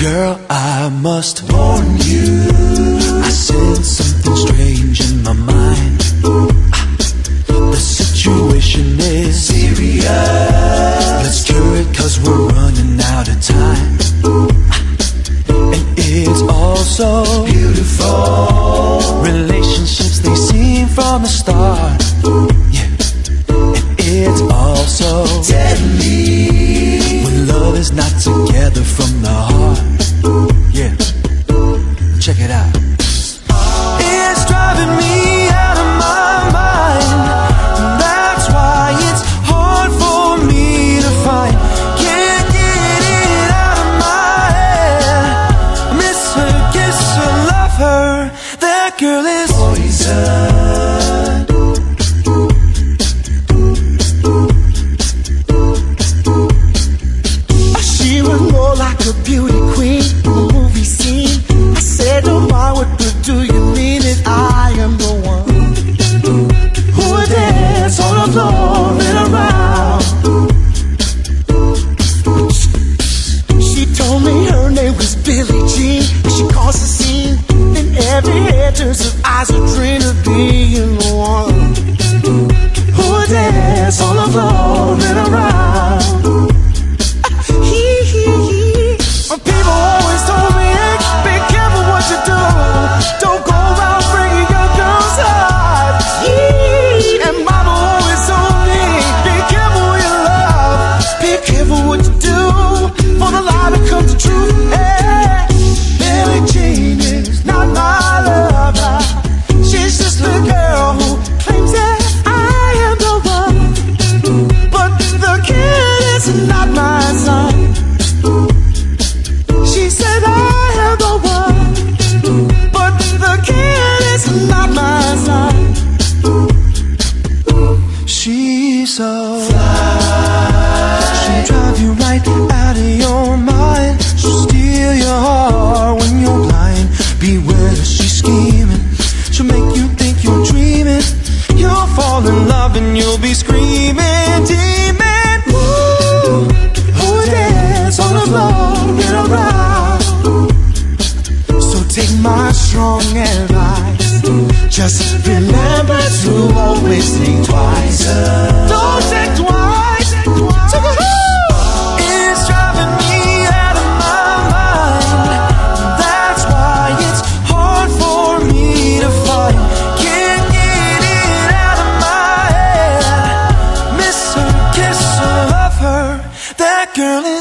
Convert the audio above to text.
Girl, I must warn you, I sense something strange in my mind. The situation is serious. Let's cure it, 'cause we're running out of time. And it's all so beautiful. Relationships, they seem from the start. Yeah. And it's all so deadly when love is not together from the heart. Yeah. Check it out. It's driving me out of my mind. That's why it's hard for me to find. Can't get it out of my head. I miss her, kiss her, love her. That girl is poison. She was more like a beauty queen in a movie scene. I said, don't mind what good do you mean it? I am the one who would dance on the floor and around. She told me her name was Billie Jean. She caused a scene, and every head turns her eyes a dream of being the one who would dance on the floor and around. People always told me, hey, be careful what you do. Don't go around breaking your girl's heart. And mama always told me, be careful what you love. Be careful what you do, for the lie becomes the truth. Hey, Billie Jean is not my lover. She's just the girl who claims that I am the one. But the kid is not my son. She said I am the one, but the kid is not my son. She's so fly. She'll drive you right out of your mind. She'll steal your heart when you're blind. Beware, she's scheming. She'll make you think you're dreaming. You'll fall in love and you'll be screaming, demon. Ooh, who would dance on the floor and around? So take my strong advice. Just remember to always think twice. Don't think twice. It's driving me out of my mind. That's why it's hard for me to find. Can't get it out of my head. Miss her, kiss her, love her. That girl is